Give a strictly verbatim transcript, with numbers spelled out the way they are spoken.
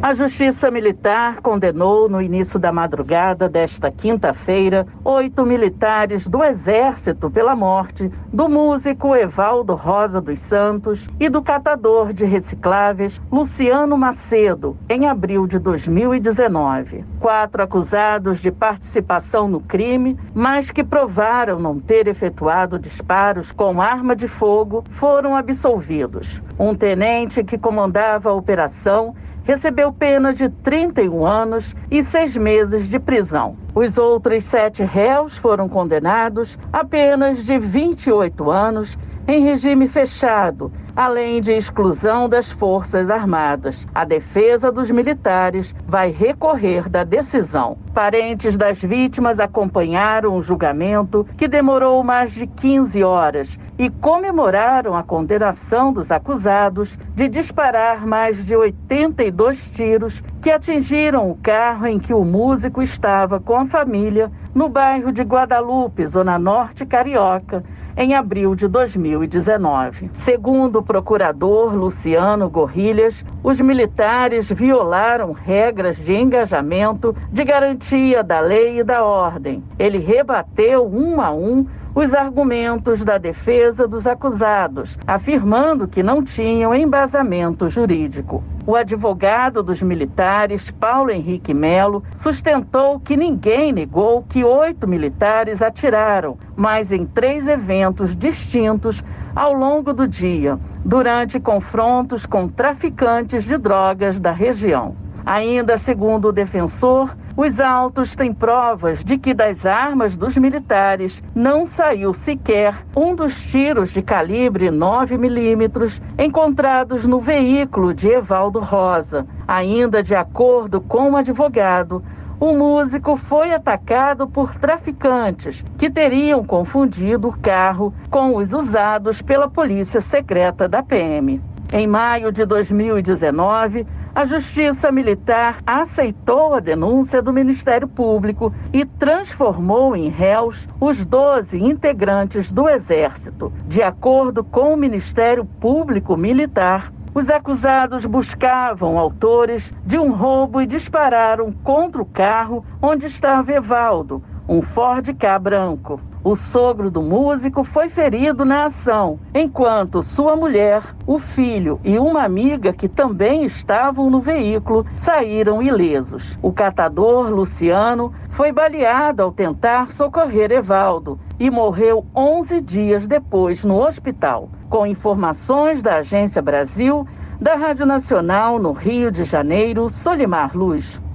A Justiça Militar condenou no início da madrugada desta quinta-feira oito militares do Exército pela morte do músico Evaldo Rosa dos Santos e do catador de recicláveis Luciano Macedo, em abril de dois mil e dezenove. Quatro acusados de participação no crime, mas que provaram não ter efetuado disparos com arma de fogo, foram absolvidos. Um tenente que comandava a operação recebeu pena de trinta e um anos e seis meses de prisão. Os outros sete réus foram condenados a penas de vinte e oito anos em regime fechado, além de exclusão das Forças Armadas. A defesa dos militares vai recorrer da decisão. Parentes das vítimas acompanharam o julgamento, que demorou mais de quinze horas, e comemoraram a condenação dos acusados de disparar mais de oitenta e dois tiros que atingiram o carro em que o músico estava com a família no bairro de Guadalupe, Zona Norte Carioca, em abril de dois mil e dezenove. Segundo o procurador Luciano Gorrilhas, os militares violaram regras de engajamento, de garantia da lei e da ordem. Ele rebateu um a um os argumentos da defesa dos acusados, afirmando que não tinham embasamento jurídico. O advogado dos militares, Paulo Henrique Melo, sustentou que ninguém negou que oito militares atiraram, mas em três eventos distintos ao longo do dia, durante confrontos com traficantes de drogas da região. Ainda segundo o defensor, os autos têm provas de que das armas dos militares não saiu sequer um dos tiros de calibre nove milímetros encontrados no veículo de Evaldo Rosa. Ainda de acordo com o advogado, o músico foi atacado por traficantes que teriam confundido o carro com os usados pela Polícia Secreta da P M. Em maio de dois mil e dezenove, a Justiça Militar aceitou a denúncia do Ministério Público e transformou em réus os doze integrantes do Exército. De acordo com o Ministério Público Militar, os acusados buscavam autores de um roubo e dispararam contra o carro onde estava Evaldo, um Ford Ka branco. O sogro do músico foi ferido na ação, enquanto sua mulher, o filho e uma amiga que também estavam no veículo saíram ilesos. O catador, Luciano, foi baleado ao tentar socorrer Evaldo e morreu onze dias depois no hospital. Com informações da Agência Brasil, da Rádio Nacional no Rio de Janeiro, Solimar Luz.